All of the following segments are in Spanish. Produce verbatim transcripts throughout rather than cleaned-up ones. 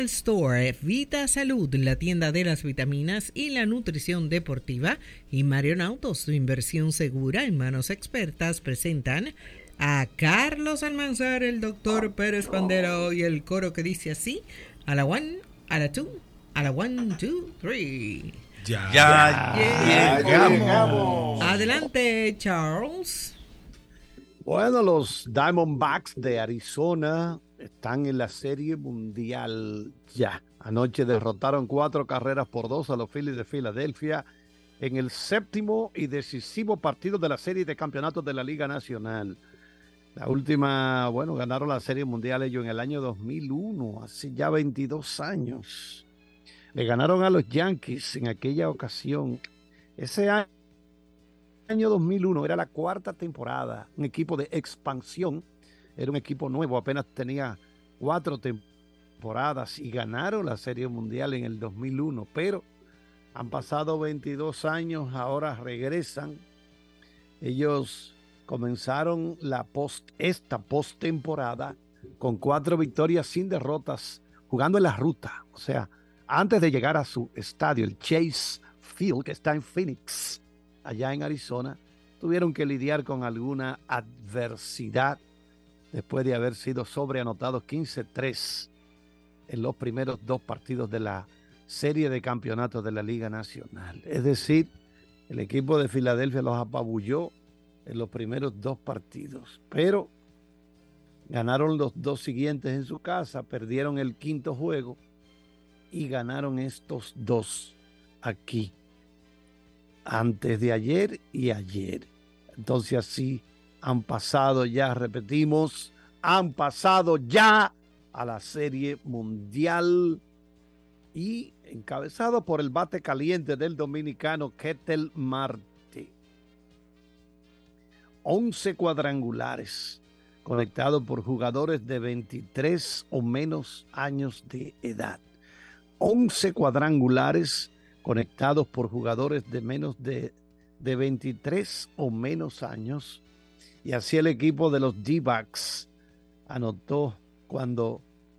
Store, Vita Salud, la tienda de las vitaminas y la nutrición deportiva, y Marion Autos, tu inversión segura en manos expertas, presentan a Carlos Almanzar, el doctor Pérez Pandero y el coro que dice así: a la one, a la two, a la one, two, three. Ya, ya, ya llegamos. llegamos. Adelante, Charles. Bueno, los Diamondbacks de Arizona están en la Serie Mundial ya. Anoche derrotaron cuatro carreras por dos a los Phillies de Filadelfia en el séptimo y decisivo partido de la serie de campeonatos de la Liga Nacional. La última, bueno, ganaron la Serie Mundial ellos en el año dos mil uno, hace ya veintidós años. Le ganaron a los Yankees en aquella ocasión. Ese año, año dos mil uno era la cuarta temporada, un equipo de expansión. Era un equipo nuevo, apenas tenía cuatro temporadas y ganaron la Serie Mundial en el dos mil uno, pero han pasado veintidós años, ahora regresan. Ellos comenzaron la post, esta postemporada con cuatro victorias sin derrotas, jugando en la ruta, o sea, antes de llegar a su estadio, el Chase Field, que está en Phoenix, allá en Arizona, tuvieron que lidiar con alguna adversidad después de haber sido sobreanotados quince tres en los primeros dos partidos de la serie de campeonatos de la Liga Nacional. Es decir, el equipo de Filadelfia los apabulló en los primeros dos partidos, pero ganaron los dos siguientes en su casa, perdieron el quinto juego y ganaron estos dos aquí, antes de ayer y ayer. Entonces así han pasado ya, repetimos, han pasado ya a la Serie Mundial y encabezado por el bate caliente del dominicano Ketel Marte. once cuadrangulares conectados por jugadores de veintitrés o menos años de edad. once cuadrangulares conectados por jugadores de menos de, de veintitrés o menos años. Y así el equipo de los D-backs anotó cuando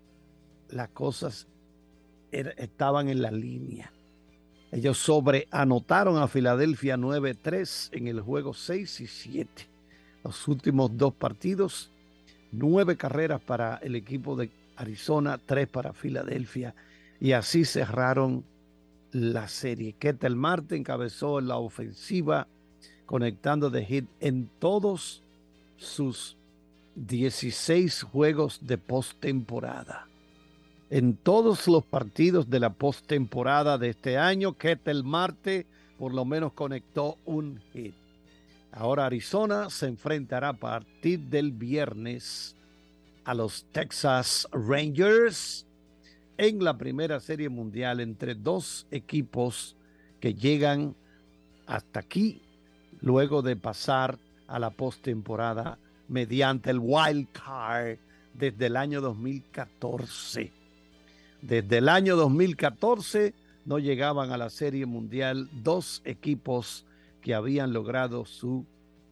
las cosas er, estaban en la línea. Ellos sobreanotaron a Filadelfia nueve tres en el juego seis y siete. Los últimos dos partidos, nueve carreras para el equipo de Arizona, tres para Filadelfia. Y así cerraron la serie. Ketel Marte encabezó en la ofensiva, conectando de hit en todos sus dieciséis juegos de postemporada. En todos los partidos de la postemporada de este año, Ketel Marte por lo menos conectó un hit. Ahora Arizona se enfrentará a partir del viernes a los Texas Rangers en la primera serie mundial entre dos equipos que llegan hasta aquí luego de pasar a la postemporada mediante el wild card desde el año dos mil catorce. Desde el año dos mil catorce no llegaban a la Serie Mundial dos equipos que habían logrado su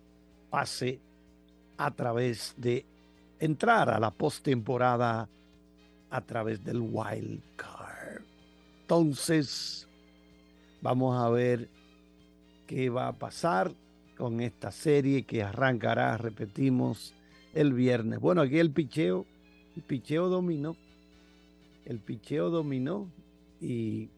pase a través de entrar a la postemporada a través del wild card. Entonces, vamos a ver qué va a pasar con esta serie que arrancará, repetimos, el viernes. Bueno, aquí el picheo, el picheo dominó, el picheo dominó y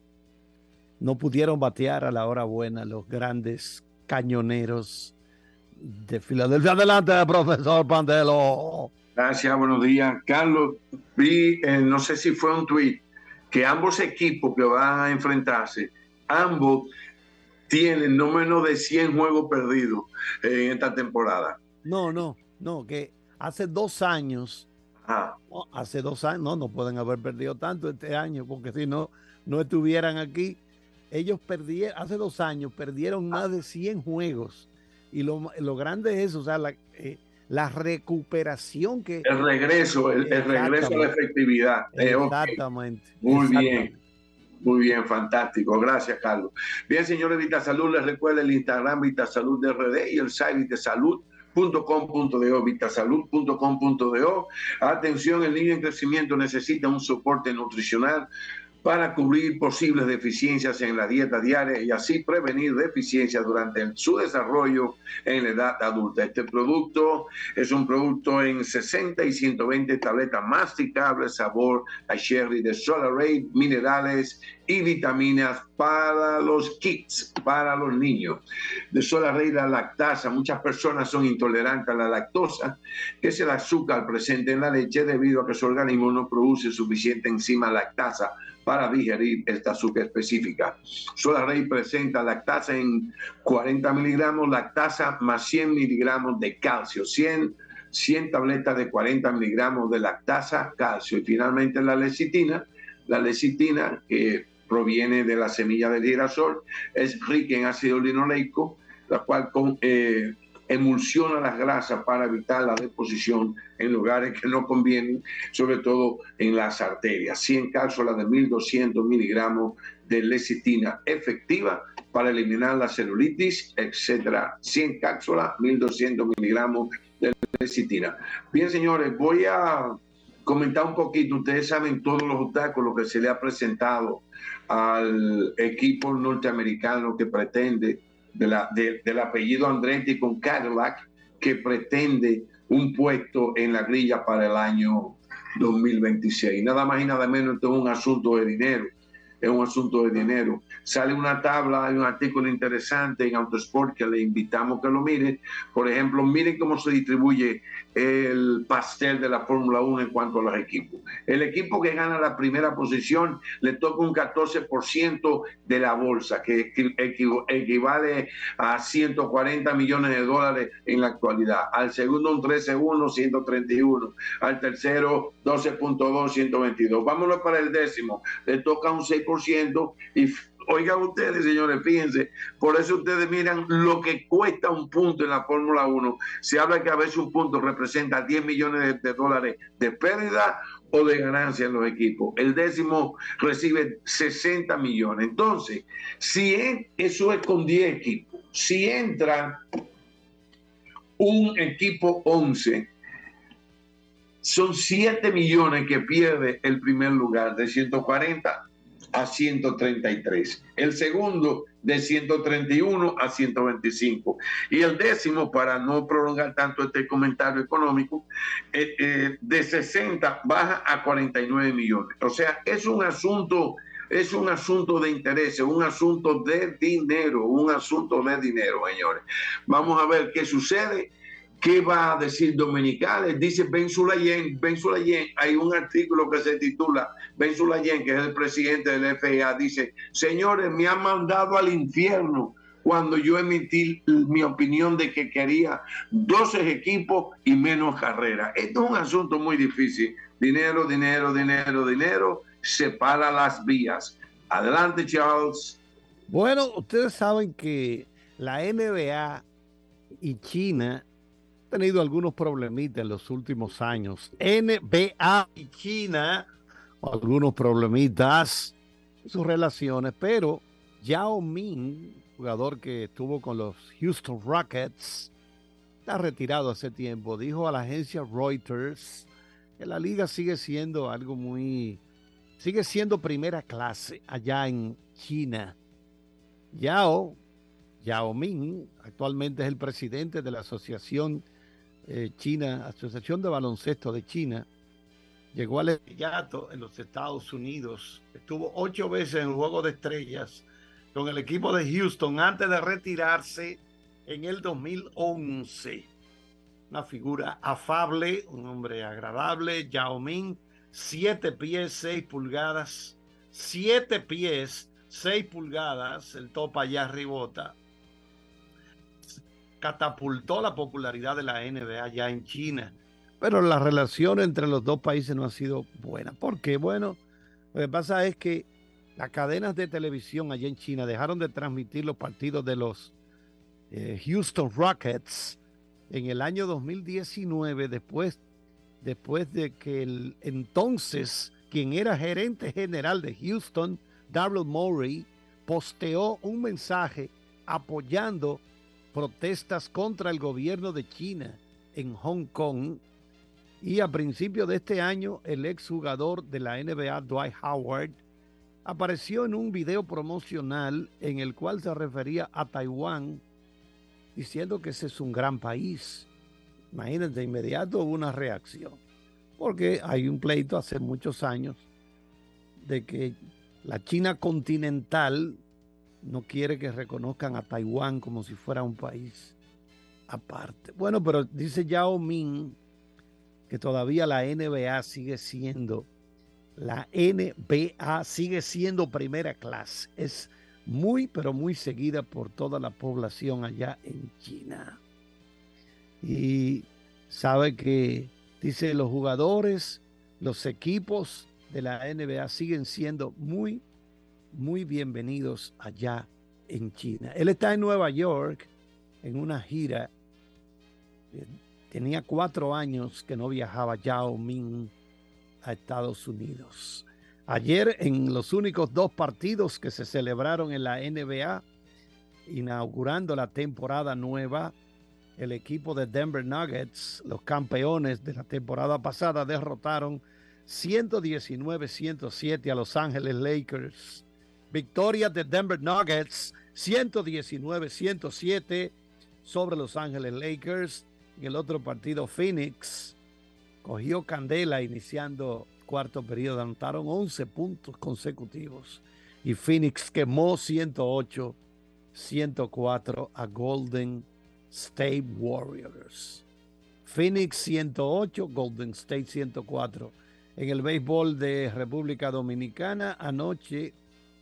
no pudieron batear a la hora buena los grandes cañoneros de Filadelfia. Adelante, profesor Pandelo. Gracias, buenos días. Carlos, vi, eh, no sé si fue un tuit, que ambos equipos que van a enfrentarse, ambos tienen no menos de cien juegos perdidos eh, en esta temporada. No, no, no, que hace dos años, Ajá. no, hace dos años, no, no pueden haber perdido tanto este año, porque si no, no estuvieran aquí. Ellos perdieron, hace dos años, perdieron más de cien juegos. Y lo, lo grande es eso, o sea, la, eh, la recuperación que... El regreso, el, el regreso a la efectividad. Eh, exactamente. Okay. Muy exactamente. bien. Muy bien, fantástico. Gracias, Carlos. Bien, señores, Vitasalud, les recuerda el Instagram Vitasalud de R D y el site vitasalud punto com punto do, vitasalud punto com punto do. Atención, el niño en crecimiento necesita un soporte nutricional para cubrir posibles deficiencias en la dieta diaria y así prevenir deficiencias durante su desarrollo en la edad adulta. Este producto es un producto en sesenta y ciento veinte tabletas masticables, sabor a cherry de Solarade, minerales y vitaminas para los kids, para los niños. De Solarade, la lactasa. Muchas personas son intolerantes a la lactosa, que es el azúcar presente en la leche debido a que su organismo no produce suficiente enzima lactasa para digerir esta azúcar específica. Solarade presenta lactasa en cuarenta miligramos, lactasa más cien miligramos de calcio, cien, cien tabletas de cuarenta miligramos de lactasa, calcio. Y finalmente la lecitina, la lecitina que proviene de la semilla del girasol, es rica en ácido linoleico, la cual con, eh, emulsiona las grasas para evitar la deposición en lugares que no convienen, sobre todo en las arterias. cien cápsulas de mil doscientos miligramos de lecitina efectiva para eliminar la celulitis, etcétera. cien cápsulas, mil doscientos miligramos de lecitina. Bien, señores, voy a comentar un poquito. Ustedes saben todos los obstáculos que se le ha presentado al equipo norteamericano que pretende De la, de, del apellido Andretti con Cadillac, que pretende un puesto en la grilla para el año dos mil veintiséis. Nada más y nada menos, esto es un asunto de dinero. Es un asunto de dinero. Sale una tabla, hay un artículo interesante en Autosport que le invitamos que lo miren. Por ejemplo, miren cómo se distribuye el pastel de la Fórmula uno en cuanto a los equipos. El equipo que gana la primera posición le toca un catorce por ciento de la bolsa, que equivale a ciento cuarenta millones de dólares en la actualidad. Al segundo un trece punto uno, ciento treinta y uno. Al tercero doce punto dos, ciento veintidós. Vámonos para el décimo. Le toca un seis por ciento y oigan ustedes, señores, fíjense, por eso ustedes miran lo que cuesta un punto en la Fórmula uno. Se habla que a veces un punto representa diez millones de, de dólares de pérdida o de ganancia en los equipos. El décimo recibe sesenta millones. Entonces, si en, eso es con diez equipos, si entra un equipo once, son siete millones que pierde el primer lugar, de ciento cuarenta a ciento treinta y tres. El segundo de ciento treinta y uno a ciento veinticinco. Y el décimo, para no prolongar tanto este comentario económico, eh, eh, de sesenta baja a cuarenta y nueve millones. O sea, es un asunto, es un asunto de interés, un asunto de dinero, un asunto de dinero, señores. Vamos a ver qué sucede. ¿Qué va a decir Dominicales? Dice Ben Sulayem. Ben Sulayem, hay un artículo que se titula, Ben Sulayem, que es el presidente del F I A, dice: señores, me han mandado al infierno cuando yo emití mi opinión de que quería doce equipos y menos carreras. Esto es un asunto muy difícil. Dinero, dinero, dinero, dinero, separa las vías. Adelante, Charles. Bueno, ustedes saben que la N B A y China tenido algunos problemitas en los últimos años. N B A y China, algunos problemitas en sus relaciones, pero Yao Ming, jugador que estuvo con los Houston Rockets, está retirado hace tiempo, dijo a la agencia Reuters que la liga sigue siendo algo muy, sigue siendo primera clase allá en China. Yao, Yao Ming, actualmente es el presidente de la Asociación Eh, China, Asociación de Baloncesto de China, llegó al estrellato en los Estados Unidos, estuvo ocho veces en el Juego de Estrellas con el equipo de Houston antes de retirarse en el dos mil once. Una figura afable, un hombre agradable. Yao Ming, siete pies, seis pulgadas, siete pies, seis pulgadas, el topa allá arribota. Catapultó la popularidad de la N B A ya en China, pero la relación entre los dos países no ha sido buena. ¿Por qué? Bueno, lo que pasa es que las cadenas de televisión allá en China dejaron de transmitir los partidos de los eh, Houston Rockets en el año dos mil diecinueve, después, después de que el entonces quien era gerente general de Houston, Daryl Morey, posteó un mensaje apoyando protestas contra el gobierno de China en Hong Kong. Y a principios de este año, el exjugador de la N B A, Dwight Howard, apareció en un video promocional en el cual se refería a Taiwán, diciendo que ese es un gran país. Imagínense, de inmediato hubo una reacción, porque hay un pleito hace muchos años de que la China continental no quiere que reconozcan a Taiwán como si fuera un país aparte. Bueno, pero dice Yao Ming que todavía la N B A sigue siendo, la N B A sigue siendo primera clase. Es muy, pero muy seguida por toda la población allá en China. Y sabe que, dice, los jugadores, los equipos de la N B A siguen siendo muy, muy bienvenidos allá en China. Él está en Nueva York en una gira. Tenía cuatro años que no viajaba Yao Ming a Estados Unidos. Ayer, en los únicos dos partidos que se celebraron en la N B A, inaugurando la temporada nueva, el equipo de Denver Nuggets, los campeones de la temporada pasada, derrotaron ciento diecinueve a ciento siete a Los Ángeles Lakers. Victoria de Denver Nuggets, ciento diecinueve a ciento siete sobre Los Ángeles Lakers. En el otro partido, Phoenix cogió candela iniciando cuarto periodo, anotaron once puntos consecutivos y Phoenix quemó ciento ocho a ciento cuatro a Golden State Warriors. Phoenix ciento ocho, Golden State ciento cuatro. En el béisbol de República Dominicana, anoche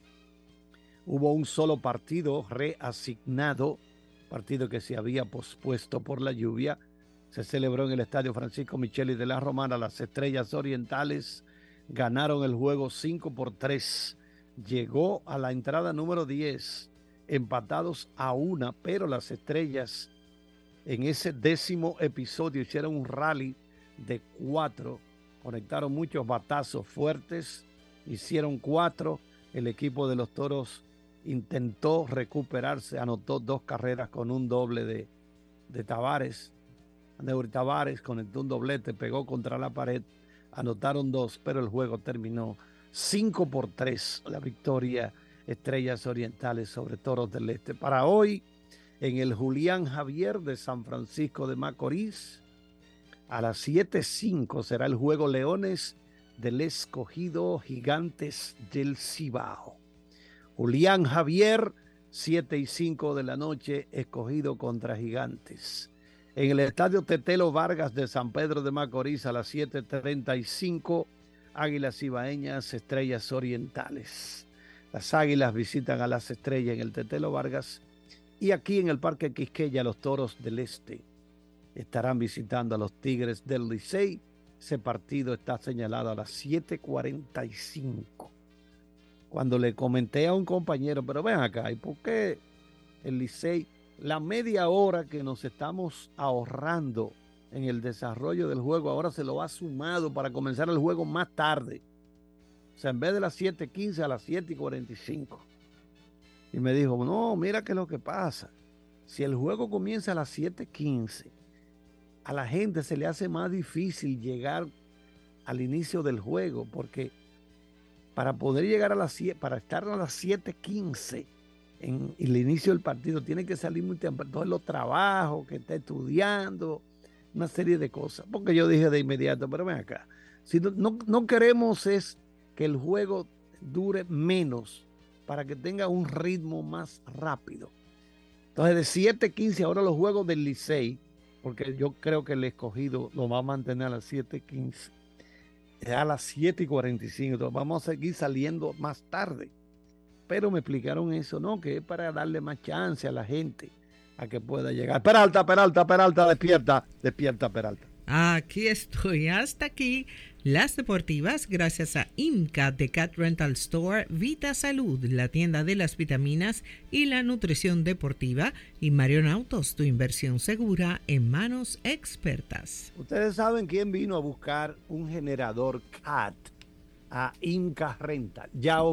hubo un solo partido reasignado, partido que se había pospuesto por la lluvia. Se celebró en el Estadio Francisco Micheli de la Romana. Las Estrellas Orientales ganaron el juego cinco por tres. Llegó a la entrada número diez, empatados a una, pero las Estrellas en ese décimo episodio hicieron un rally de cuatro. Conectaron muchos batazos fuertes, hicieron cuatro. El equipo de los Toros intentó recuperarse, anotó dos carreras con un doble de, de Tavares. Neuri Tavares conectó un doblete, pegó contra la pared, anotaron dos, pero el juego terminó cinco por tres. La victoria Estrellas Orientales sobre Toros del Este. Para hoy, en el Julián Javier de San Francisco de Macorís, a las siete cinco será el juego Leones del Escogido, Gigantes del Cibao. Julián Javier, siete y cinco de la noche, Escogido contra Gigantes. En el Estadio Tetelo Vargas de San Pedro de Macorís, a las siete treinta y cinco, Águilas Cibaeñas, Estrellas Orientales. Las Águilas visitan a las Estrellas en el Tetelo Vargas, y aquí en el Parque Quisqueya, los Toros del Este estarán visitando a los Tigres del Licey. Ese partido está señalado a las siete cuarenta y cinco. Cuando le comenté a un compañero, pero ven acá, ¿y por qué el Licey, la media hora que nos estamos ahorrando en el desarrollo del juego, ahora se lo ha sumado para comenzar el juego más tarde? O sea, en vez de las siete quince a las siete cuarenta y cinco. Y me dijo, no, mira qué es lo que pasa. Si el juego comienza a las siete quince, a la gente se le hace más difícil llegar al inicio del juego, porque para poder llegar a las siete, para estar a las siete quince en el inicio del partido, tiene que salir muy temprano. Todos los trabajos, que está estudiando, una serie de cosas. Porque yo dije de inmediato, pero ven acá, si no, no, no queremos es que el juego dure menos para que tenga un ritmo más rápido. Entonces, de siete quince ahora los juegos del Licey, porque yo creo que el Escogido lo va a mantener a las siete quince, a las siete cuarenta y cinco, entonces vamos a seguir saliendo más tarde. Pero me explicaron eso, no, que es para darle más chance a la gente a que pueda llegar. Peralta, Peralta, Peralta, despierta, despierta, Peralta. Aquí estoy, hasta aquí las deportivas, gracias a IMCA de Cat Rental Store, Vita Salud, la tienda de las vitaminas y la nutrición deportiva, y Marion Autos, tu inversión segura en manos expertas. Ustedes saben quién vino a buscar un generador Cat a IMCA Rental. Ya